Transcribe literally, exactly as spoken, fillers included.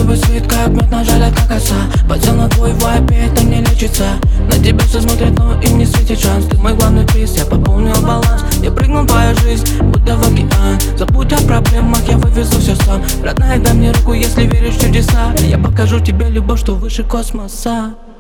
твой свет, как мед нажалят как коса. Подсел на твой вайп, и это не лечится. На тебя все смотрят, но им не светит шанс. Ты мой главный приз, я пополнил баланс. Я прыгнул в твою жизнь, будто в океан. Забудь о проблемах, я вывезу все сам. Родная, дай мне руку, если веришь в чудеса. Я покажу тебе любовь, что выше космоса.